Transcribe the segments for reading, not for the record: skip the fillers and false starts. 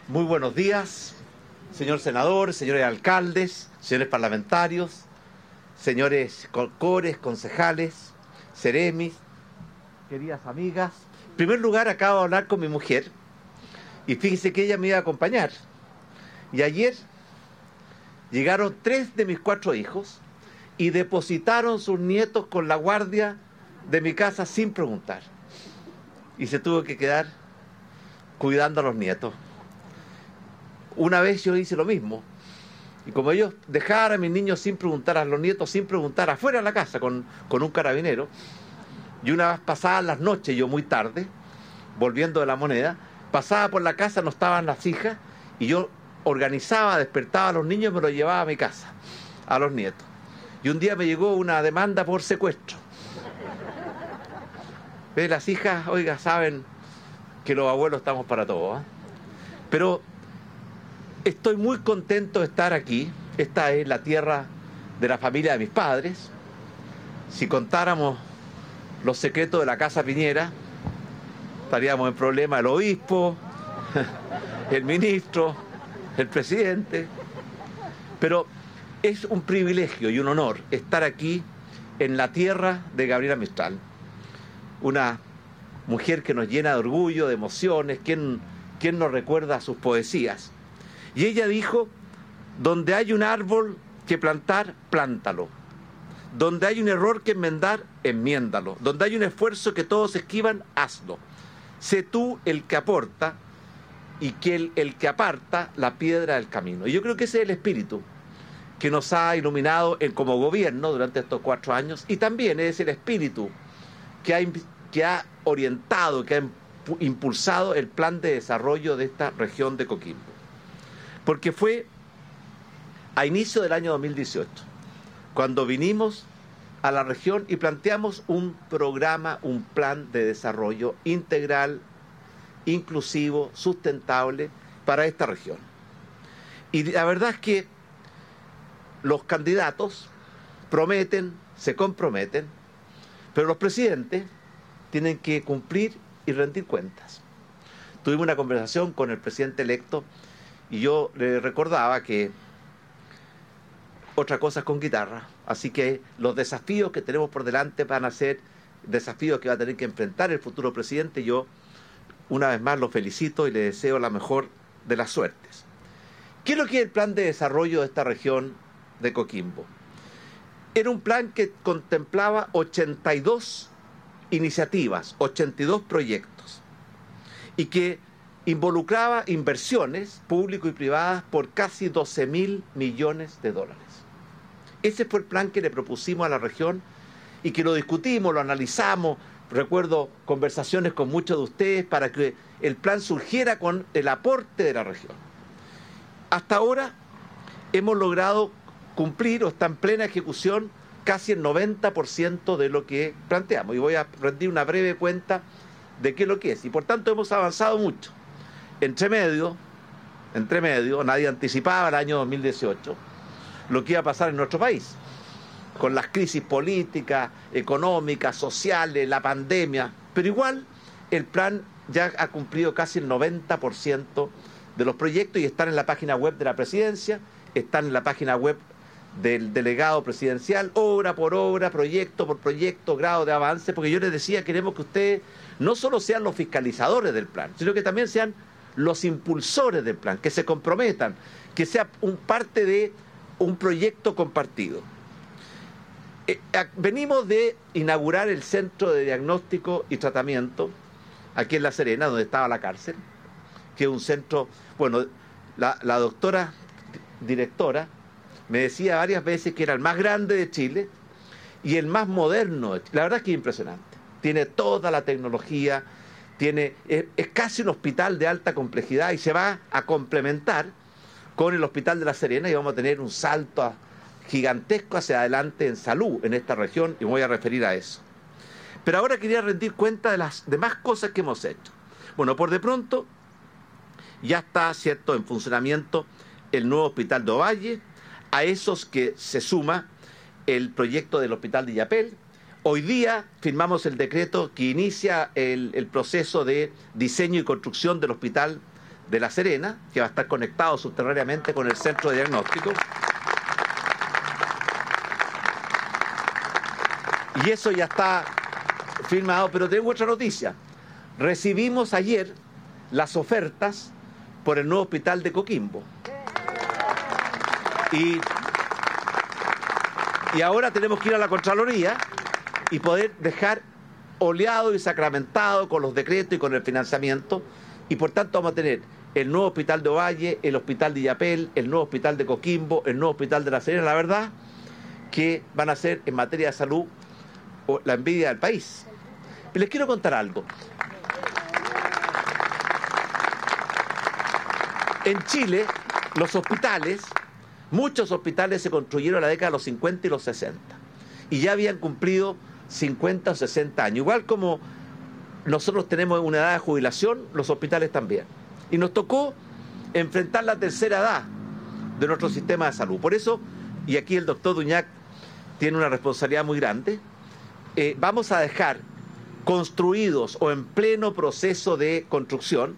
Muy buenos días, señor senador, señores alcaldes, señores parlamentarios, señores cores, concejales, seremis, queridas amigas. En primer lugar, acabo de hablar con mi mujer y fíjese que ella me iba a acompañar. Y ayer llegaron 3 de mis 4 hijos y depositaron sus nietos con la guardia de mi casa sin preguntar. Y se tuvo que quedar cuidando a los nietos. Una vez yo hice lo mismo. Y como ellos dejaron a mis niños sin preguntar, a los nietos sin preguntar, afuera de la casa con un carabinero, y una vez pasadas las noches, yo muy tarde, volviendo de la Moneda, pasaba por la casa, no estaban las hijas, y yo organizaba, despertaba a los niños y me los llevaba a mi casa, a los nietos. Y un día me llegó una demanda por secuestro. ¿Ves? Las hijas, oiga, saben que los abuelos estamos para todo, ¿eh? Pero estoy muy contento de estar aquí. Esta es la tierra de la familia de mis padres. Si contáramos los secretos de la Casa Piñera, estaríamos en problema el obispo, el ministro, el presidente. Pero es un privilegio y un honor estar aquí en la tierra de Gabriela Mistral. Una mujer que nos llena de orgullo, de emociones. ¿Quién nos recuerda sus poesías? Y ella dijo: donde hay un árbol que plantar, plántalo. Donde hay un error que enmendar, enmiéndalo. Donde hay un esfuerzo que todos esquivan, hazlo. Sé tú el que aporta y que el que aparta la piedra del camino. Y yo creo que ese es el espíritu que nos ha iluminado como gobierno durante estos 4 años, y también es el espíritu que ha orientado, que ha impulsado el plan de desarrollo de esta región de Coquimbo. Porque fue a inicio del año 2018, cuando vinimos a la región y planteamos un programa, un plan de desarrollo integral, inclusivo, sustentable para esta región. Y la verdad es que los candidatos prometen, se comprometen, pero los presidentes tienen que cumplir y rendir cuentas. Tuvimos una conversación con el presidente electo y yo le recordaba que otra cosa es con guitarra, así que los desafíos que tenemos por delante van a ser desafíos que va a tener que enfrentar el futuro presidente. Yo una vez más lo felicito y le deseo la mejor de las suertes. ¿Qué es lo que es el plan de desarrollo de esta región de Coquimbo? Era un plan que contemplaba 82 iniciativas, 82 proyectos, y que involucraba inversiones públicas y privadas por casi 12.000 millones de dólares. Ese fue el plan que le propusimos a la región y que lo discutimos, lo analizamos. Recuerdo conversaciones con muchos de ustedes para que el plan surgiera con el aporte de la región. Hasta ahora hemos logrado cumplir, o está en plena ejecución, casi el 90% de lo que planteamos. Y voy a rendir una breve cuenta de qué es lo que es. Y por tanto hemos avanzado mucho. Entre medio, nadie anticipaba el año 2018 lo que iba a pasar en nuestro país, con las crisis políticas, económicas, sociales, la pandemia. Pero igual el plan ya ha cumplido casi el 90% de los proyectos y están en la página web de la presidencia, están en la página web del delegado presidencial, obra por obra, proyecto por proyecto, grado de avance, porque yo les decía, queremos que ustedes no solo sean los fiscalizadores del plan, sino que también sean los impulsores del plan, que se comprometan, que sea parte de un proyecto compartido. Venimos de inaugurar el Centro de Diagnóstico y Tratamiento aquí en La Serena, donde estaba la cárcel, que es un centro, bueno, la doctora directora me decía varias veces que era el más grande de Chile y el más moderno de Chile. La verdad es que es impresionante. Tiene toda la tecnología, es casi un hospital de alta complejidad y se va a complementar con el Hospital de La Serena y vamos a tener un salto gigantesco hacia adelante en salud en esta región y me voy a referir a eso. Pero ahora quería rendir cuenta de las demás cosas que hemos hecho. Bueno, por de pronto ya está, ¿cierto?, en funcionamiento el nuevo Hospital de Ovalle. A esos que se suma el proyecto del Hospital de Illapel. Hoy día firmamos el decreto que inicia el proceso de diseño y construcción del Hospital de La Serena, que va a estar conectado subterráneamente con el centro de diagnóstico. Y eso ya está firmado, pero tengo otra noticia. Recibimos ayer las ofertas por el nuevo hospital de Coquimbo. Y ahora tenemos que ir a la Contraloría y poder dejar oleado y sacramentado con los decretos y con el financiamiento, y por tanto vamos a tener el nuevo hospital de Ovalle, el hospital de Illapel, el nuevo hospital de Coquimbo, el nuevo hospital de La Serena. La verdad que van a ser en materia de salud la envidia del país. Y les quiero contar algo. En Chile, los hospitales, muchos hospitales se construyeron en la década de los 50 y los 60 y ya habían cumplido 50 o 60 años. Igual como nosotros tenemos una edad de jubilación, los hospitales también. Y nos tocó enfrentar la tercera edad de nuestro sistema de salud. Por eso, y aquí el doctor Duñac tiene una responsabilidad muy grande, vamos a dejar construidos o en pleno proceso de construcción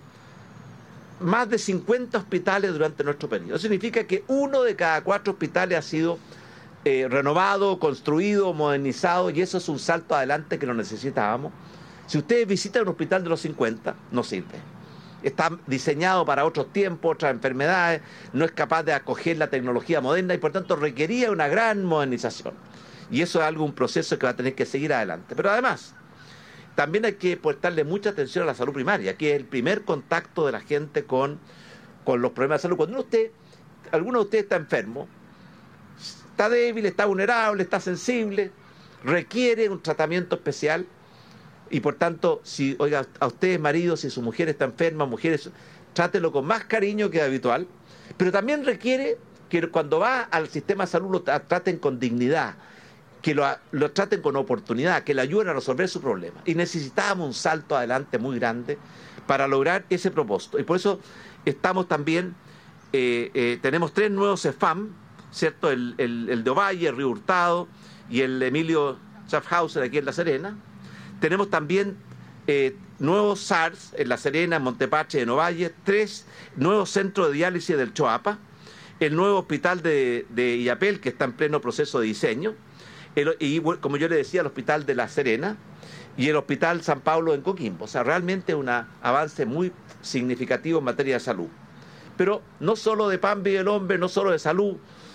más de 50 hospitales durante nuestro periodo. Eso significa que 1 de cada 4 hospitales ha sido renovado, construido, modernizado, y eso es un salto adelante que lo necesitábamos. Si ustedes visitan un hospital de los 50, no sirve. Está diseñado para otros tiempos, otras enfermedades, no es capaz de acoger la tecnología moderna y por tanto requería una gran modernización. Y eso es un proceso que va a tener que seguir adelante. Pero además, también hay que prestarle mucha atención a la salud primaria, que es el primer contacto de la gente con los problemas de salud. Cuando alguno de ustedes está enfermo, está débil, está vulnerable, está sensible, requiere un tratamiento especial. Y por tanto, si, oiga, a ustedes, maridos, si su mujer está enferma, mujeres, trátelo con más cariño que habitual, pero también requiere que cuando va al sistema de salud lo traten con dignidad, que lo traten con oportunidad, que le ayuden a resolver su problema. Y necesitábamos un salto adelante muy grande para lograr ese propósito. Y por eso estamos también, tenemos 3 nuevos CEFAM, ¿cierto? El de Ovalle, el Río Hurtado y el Emilio Schaffhauser aquí en La Serena. Tenemos también nuevos SARS en La Serena, en Montepache, en Ovalle, 3 nuevos centros de diálisis del Choapa, el nuevo hospital de Illapel, que está en pleno proceso de diseño, y como yo le decía, el hospital de La Serena y el hospital San Pablo en Coquimbo. O sea, realmente un avance muy significativo en materia de salud. Pero no solo de pan vive el hombre, no solo de salud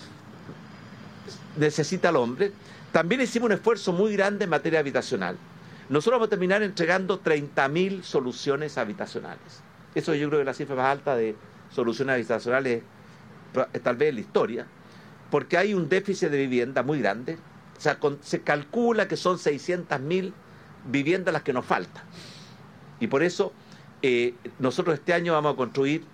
necesita el hombre, también hicimos un esfuerzo muy grande en materia habitacional. Nosotros vamos a terminar entregando 30.000 soluciones habitacionales. Eso yo creo que es la cifra más alta de soluciones habitacionales tal vez en la historia, porque hay un déficit de vivienda muy grande. O sea, se calcula que son 600.000 viviendas las que nos faltan. Y por eso nosotros este año vamos a construir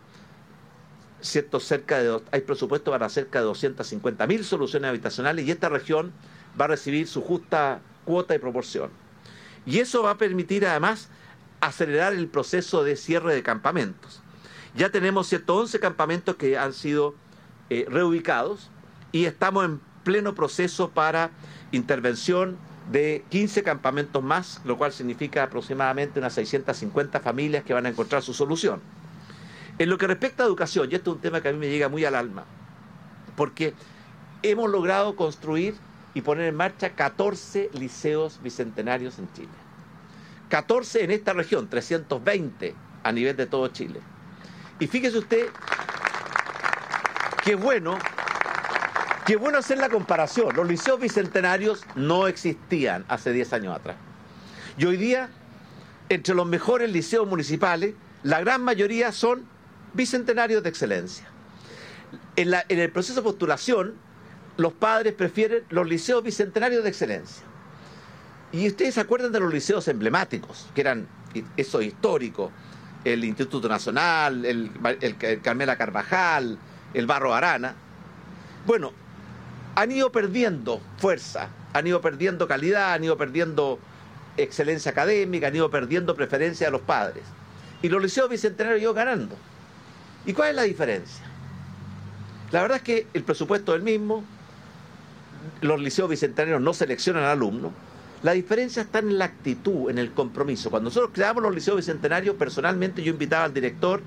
hay presupuesto para cerca de 250.000 soluciones habitacionales, y esta región va a recibir su justa cuota y proporción. Y eso va a permitir además acelerar el proceso de cierre de campamentos. Ya tenemos 111 campamentos que han sido reubicados y estamos en pleno proceso para intervención de 15 campamentos más, lo cual significa aproximadamente unas 650 familias que van a encontrar su solución. En lo que respecta a educación, y esto es un tema que a mí me llega muy al alma, porque hemos logrado construir y poner en marcha 14 liceos bicentenarios en Chile. 14 en esta región, 320 a nivel de todo Chile. Y fíjese usted qué bueno hacer la comparación. Los liceos bicentenarios no existían hace 10 años atrás. Y hoy día, entre los mejores liceos municipales, la gran mayoría son bicentenarios de excelencia. En el proceso de postulación, los padres prefieren los liceos bicentenarios de excelencia. Y ustedes se acuerdan de los liceos emblemáticos, que eran esos históricos, el Instituto Nacional, el Carmela Carvajal, el Barro Arana. Bueno, han ido perdiendo fuerza, han ido perdiendo calidad, han ido perdiendo excelencia académica, han ido perdiendo preferencia de los padres. Y los liceos bicentenarios han ido ganando. ¿Y cuál es la diferencia? La verdad es que el presupuesto es el mismo, los liceos bicentenarios no seleccionan alumnos. La diferencia está en la actitud, en el compromiso. Cuando nosotros creamos los liceos bicentenarios, personalmente yo invitaba al director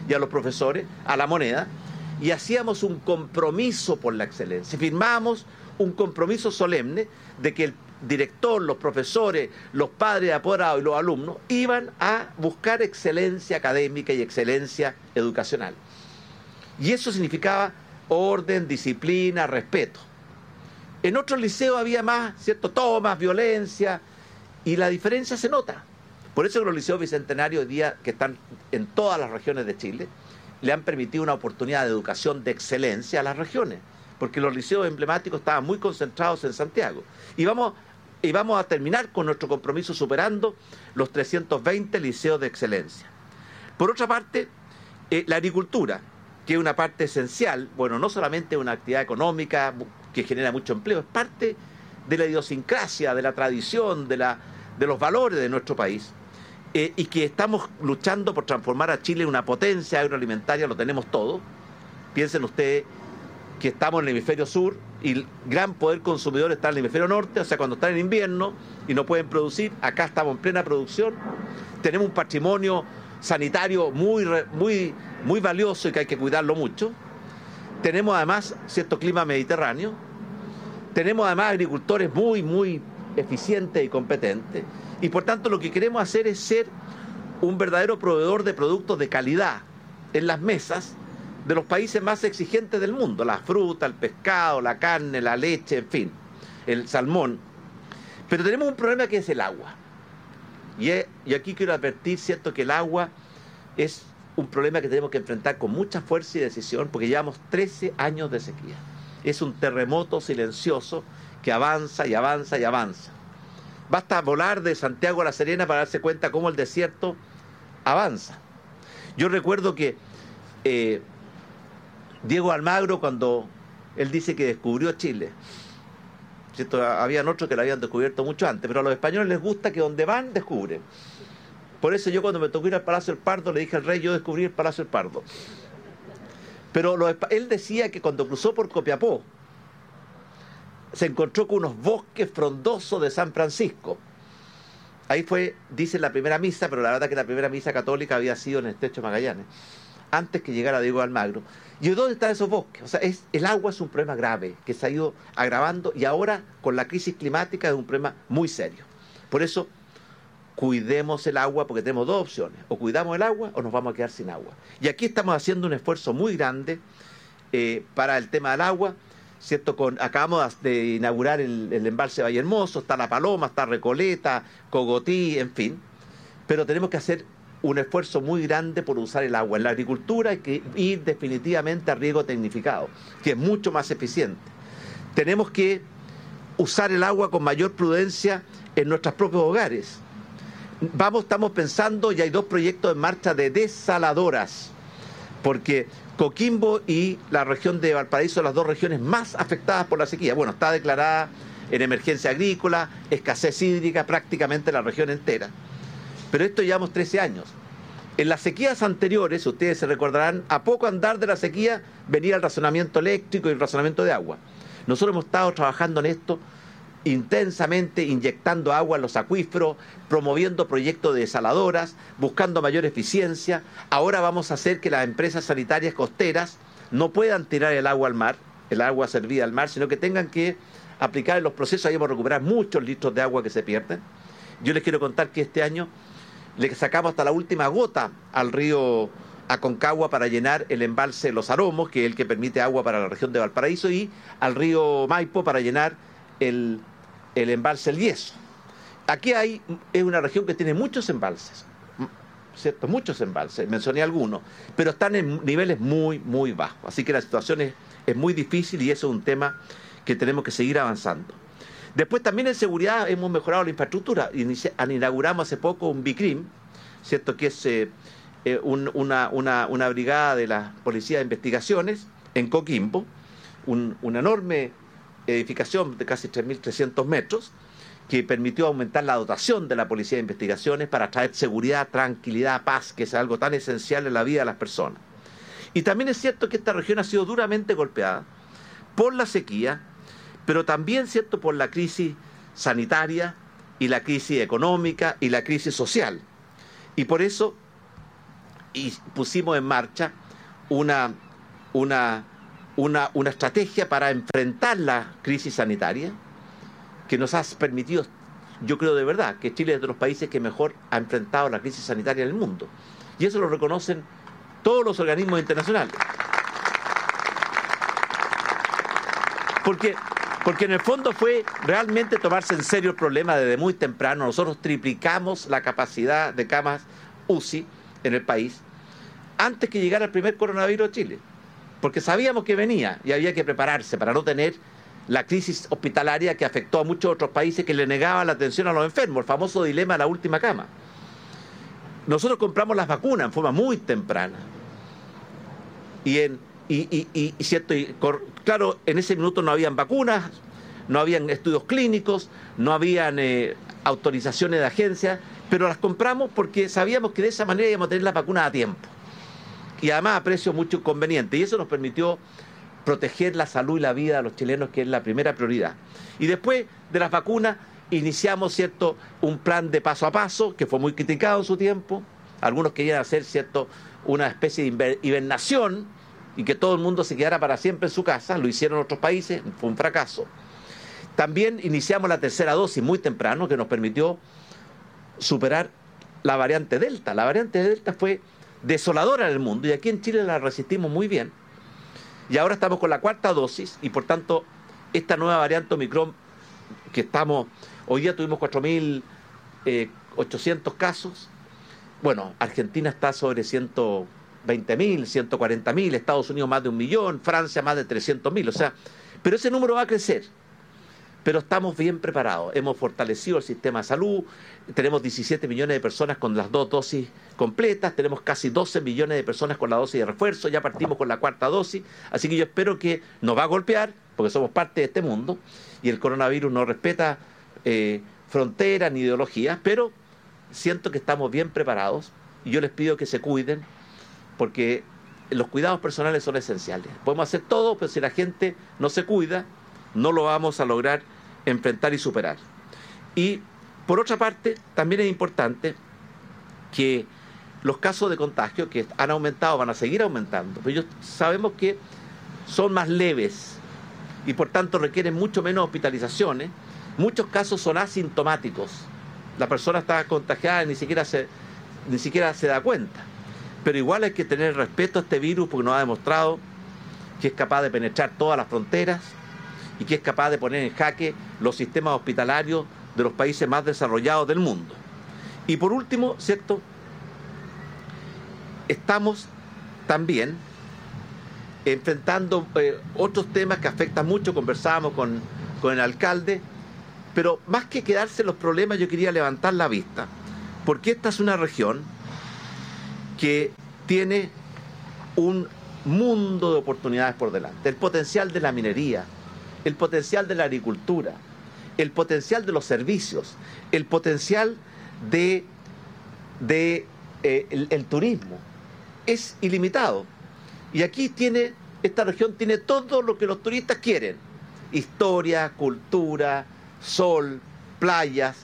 y a los profesores a la moneda, y hacíamos un compromiso por la excelencia. Firmamos un compromiso solemne de que el director, los profesores, los padres de apoderados y los alumnos iban a buscar excelencia académica y excelencia educacional. Y eso significaba orden, disciplina, respeto. En otros liceos había más, ¿cierto?, tomas, violencia, y la diferencia se nota. Por eso que los liceos bicentenarios hoy día, que están en todas las regiones de Chile, le han permitido una oportunidad de educación de excelencia a las regiones, porque los liceos emblemáticos estaban muy concentrados en Santiago. Y vamos a terminar con nuestro compromiso superando los 320 liceos de excelencia. Por otra parte, la agricultura, que es una parte esencial, bueno, no solamente una actividad económica que genera mucho empleo, es parte de la idiosincrasia, de la tradición, de los valores de nuestro país, y que estamos luchando por transformar a Chile en una potencia agroalimentaria, lo tenemos todo. Piensen ustedes que estamos en el hemisferio sur y el gran poder consumidor está en el hemisferio norte, o sea, cuando están en invierno y no pueden producir, acá estamos en plena producción. Tenemos un patrimonio sanitario muy valioso y que hay que cuidarlo mucho. Tenemos además cierto clima mediterráneo. Tenemos además agricultores muy eficientes y competentes. Y por tanto lo que queremos hacer es ser un verdadero proveedor de productos de calidad en las mesas de los países más exigentes del mundo. La fruta, el pescado, la carne, la leche, en fin, el salmón. Pero tenemos un problema que es el agua. Y aquí quiero advertir, ¿cierto?, que el agua es un problema que tenemos que enfrentar con mucha fuerza y decisión, porque llevamos 13 años de sequía. Es un terremoto silencioso que avanza y avanza y avanza. Basta volar de Santiago a La Serena para darse cuenta cómo el desierto avanza. Yo recuerdo que Diego Almagro, cuando él dice que descubrió Chile, ¿cierto?, habían otros que lo habían descubierto mucho antes, pero a los españoles les gusta que donde van, descubren. Por eso yo cuando me tocó ir al Palacio del Pardo, le dije al rey, yo descubrí el Palacio del Pardo. Pero él decía que cuando cruzó por Copiapó, se encontró con unos bosques frondosos de San Francisco. Ahí fue, dice, la primera misa, pero la verdad que la primera misa católica había sido en el Estrecho de Magallanes, antes que llegara Diego Almagro. ¿Y dónde están esos bosques? O sea, el agua es un problema grave, que se ha ido agravando, y ahora, con la crisis climática, es un problema muy serio. Por eso, cuidemos el agua, porque tenemos dos opciones: o cuidamos el agua o nos vamos a quedar sin agua. Y aquí estamos haciendo un esfuerzo muy grande para el tema del agua, ¿cierto? Acabamos de inaugurar el embalse Valle Hermoso, está La Paloma, está Recoleta, Cogotí, en fin. Pero tenemos que hacer un esfuerzo muy grande por usar el agua. En la agricultura hay que ir definitivamente a riego tecnificado, que es mucho más eficiente. Tenemos que usar el agua con mayor prudencia en nuestros propios hogares. Estamos pensando, y hay 2 proyectos en marcha de desaladoras, porque Coquimbo y la región de Valparaíso son las 2 regiones más afectadas por la sequía. Bueno, está declarada en emergencia agrícola, escasez hídrica prácticamente la región entera. Pero esto llevamos 13 años. En las sequías anteriores, ustedes se recordarán, a poco andar de la sequía venía el racionamiento eléctrico y el racionamiento de agua. Nosotros hemos estado trabajando en esto intensamente, inyectando agua en los acuíferos, promoviendo proyectos de desaladoras, buscando mayor eficiencia. Ahora vamos a hacer que las empresas sanitarias costeras no puedan tirar el agua al mar, el agua servida al mar, sino que tengan que aplicar en los procesos. Ahí vamos a recuperar muchos litros de agua que se pierden. Yo les quiero contar que este año le sacamos hasta la última gota al río Aconcagua para llenar el embalse Los Aromos, que es el que permite agua para la región de Valparaíso, y al río Maipo para llenar el embalse El Yeso. Aquí es una región que tiene muchos embalses, ¿cierto? Muchos embalses, mencioné algunos, pero están en niveles muy bajos. Así que la situación es muy difícil, y eso es un tema que tenemos que seguir avanzando. Después también en seguridad hemos mejorado la infraestructura. Inauguramos hace poco un BICRIM, ¿cierto?, que es una brigada de la Policía de Investigaciones en Coquimbo, una enorme edificación de casi 3.300 metros, que permitió aumentar la dotación de la Policía de Investigaciones para traer seguridad, tranquilidad, paz, que es algo tan esencial en la vida de las personas. Y también es cierto que esta región ha sido duramente golpeada por la sequía, pero también, ¿cierto?, por la crisis sanitaria y la crisis económica y la crisis social. Y por eso y pusimos en marcha una estrategia para enfrentar la crisis sanitaria que nos ha permitido, yo creo de verdad, que Chile es de los países que mejor ha enfrentado la crisis sanitaria en el mundo. Y eso lo reconocen todos los organismos internacionales. Porque en el fondo fue realmente tomarse en serio el problema desde muy temprano. Nosotros triplicamos la capacidad de camas UCI en el país antes que llegara el primer coronavirus a Chile. Porque sabíamos que venía y había que prepararse para no tener la crisis hospitalaria que afectó a muchos otros países que le negaban la atención a los enfermos, el famoso dilema de la última cama. Nosotros compramos las vacunas en forma muy temprana. Claro, en ese minuto no habían vacunas, no habían estudios clínicos, no habían autorizaciones de agencia, pero las compramos porque sabíamos que de esa manera íbamos a tener las vacunas a tiempo. Y además a precios muy convenientes. Y eso nos permitió proteger la salud y la vida de los chilenos, que es la primera prioridad. Y después de las vacunas iniciamos, ¿cierto?, un plan de paso a paso, que fue muy criticado en su tiempo. Algunos querían hacer, ¿cierto?, una especie de hibernación y que todo el mundo se quedara para siempre en su casa. Lo hicieron en otros países, fue un fracaso. También iniciamos la tercera dosis muy temprano, que nos permitió superar la variante Delta. La variante Delta fue desoladora en el mundo y aquí en Chile la resistimos muy bien. Y ahora estamos con la cuarta dosis y por tanto esta nueva variante Omicron que hoy día tuvimos 4.800 casos. Bueno, Argentina está sobre 120.000, 140.000, Estados Unidos más de 1 millón, Francia más de 300.000, o sea, pero ese número va a crecer. Pero estamos bien preparados, hemos fortalecido el sistema de salud, tenemos 17 millones de personas con las 2 dosis completas, tenemos casi 12 millones de personas con la dosis de refuerzo, ya partimos con la cuarta dosis, así que yo espero que nos va a golpear, porque somos parte de este mundo, y el coronavirus no respeta fronteras ni ideologías, pero siento que estamos bien preparados, y yo les pido que se cuiden, porque los cuidados personales son esenciales. Podemos hacer todo, pero si la gente no se cuida, no lo vamos a lograr enfrentar y superar. Y por otra parte, también es importante que los casos de contagio que han aumentado, van a seguir aumentando, pero sabemos que son más leves y por tanto requieren mucho menos hospitalizaciones. Muchos casos son asintomáticos. La persona está contagiada y ni siquiera se da cuenta. Pero igual hay que tener respeto a este virus porque nos ha demostrado que es capaz de penetrar todas las fronteras y que es capaz de poner en jaque los sistemas hospitalarios de los países más desarrollados del mundo. Y por último, ¿cierto?, estamos también enfrentando otros temas que afectan mucho. Conversábamos con el alcalde, pero más que quedarse en los problemas, yo quería levantar la vista, porque esta es una región que tiene un mundo de oportunidades por delante. El potencial de la minería, el potencial de la agricultura, el potencial de los servicios, el potencial el turismo es ilimitado. Y aquí esta región tiene todo lo que los turistas quieren: historia, cultura, sol, playas,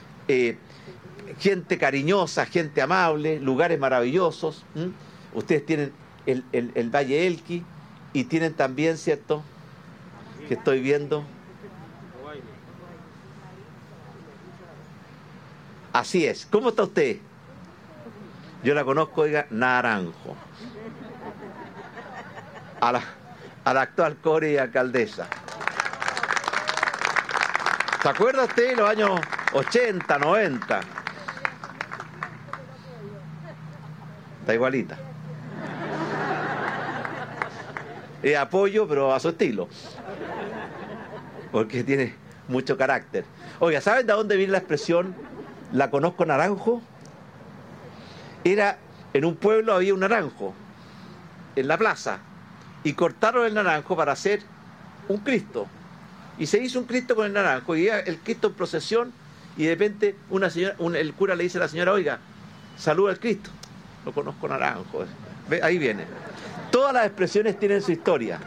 gente cariñosa, gente amable, lugares maravillosos. Ustedes tienen el Valle Elqui y tienen también, ¿cierto?, que estoy viendo. Así es. ¿Cómo está usted? Yo la conozco, oiga, Naranjo. A la actual core y alcaldesa. ¿Se acuerda usted de los años 80, 90? Está igualita. Apoyo, pero a su estilo. Porque tiene mucho carácter. Oiga, ¿saben de dónde viene la expresión "la conozco naranjo"? En un pueblo había un naranjo en la plaza y cortaron el naranjo para hacer un Cristo. Y se hizo un Cristo con el naranjo y el Cristo en procesión y de repente el cura le dice a la señora: oiga, saluda al Cristo. Lo conozco naranjo. ¿Ve? Ahí viene. Todas las expresiones tienen su historia.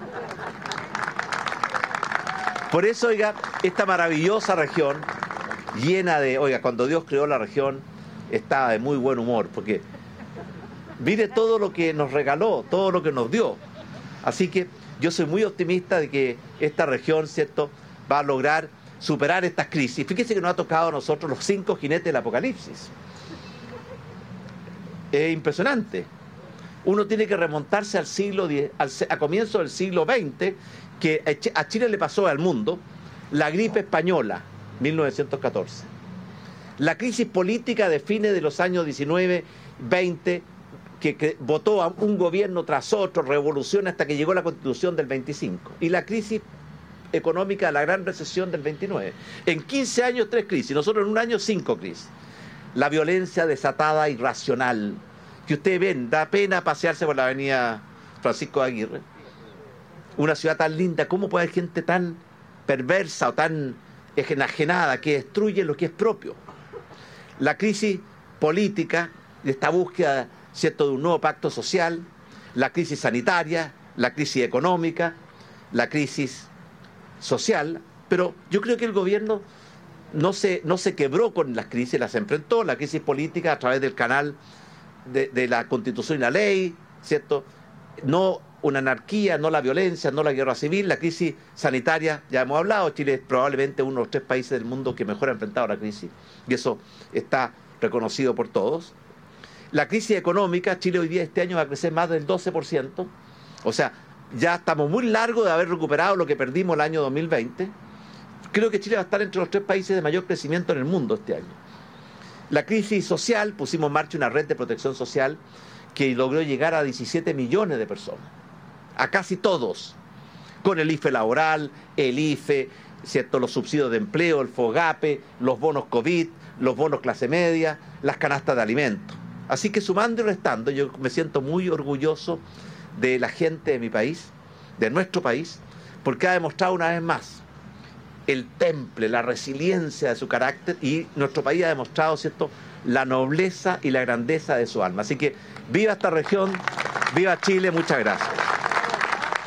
Por eso, oiga, esta maravillosa región llena de... Oiga, cuando Dios creó la región estaba de muy buen humor, porque mire todo lo que nos regaló, todo lo que nos dio. Así que yo soy muy optimista de que esta región, ¿cierto?, va a lograr superar estas crisis. Fíjese que nos ha tocado a nosotros los 5 jinetes del apocalipsis. Es impresionante. Uno tiene que remontarse al siglo a comienzos del siglo XX, que a Chile le pasó, al mundo, la gripe española, 1914. La crisis política de fines de los años 19, 20, que votó a un gobierno tras otro, revolución hasta que llegó la Constitución del 25. Y la crisis económica de la gran recesión del 29. En 15 años 3 crisis, nosotros en un año 5 crisis. La violencia desatada, irracional, que ustedes ven, da pena pasearse por la avenida Francisco de Aguirre. Una ciudad tan linda, ¿cómo puede haber gente tan perversa o tan enajenada que destruye lo que es propio? La crisis política, de esta búsqueda, ¿cierto?, de un nuevo pacto social, la crisis sanitaria, la crisis económica, la crisis social, pero yo creo que el gobierno no se quebró con las crisis, las enfrentó, la crisis política a través del canal de la Constitución y la ley, ¿cierto? No una anarquía, no la violencia, no la guerra civil, la crisis sanitaria, ya hemos hablado, Chile es probablemente uno de los 3 países del mundo que mejor ha enfrentado la crisis, y eso está reconocido por todos. La crisis económica, Chile hoy día este año va a crecer más del 12%, o sea, ya estamos muy largos de haber recuperado lo que perdimos el año 2020. Creo que Chile va a estar entre los 3 países de mayor crecimiento en el mundo este año. La crisis social, pusimos en marcha una red de protección social que logró llegar a 17 millones de personas, a casi todos, con el IFE laboral, el IFE, ¿cierto?, los subsidios de empleo, el FOGAPE, los bonos COVID, los bonos clase media, las canastas de alimentos. Así que sumando y restando, yo me siento muy orgulloso de la gente de mi país, de nuestro país, porque ha demostrado una vez más el temple, la resiliencia de su carácter, y nuestro país ha demostrado, ¿cierto?, la nobleza y la grandeza de su alma. Así que viva esta región, viva Chile, muchas gracias.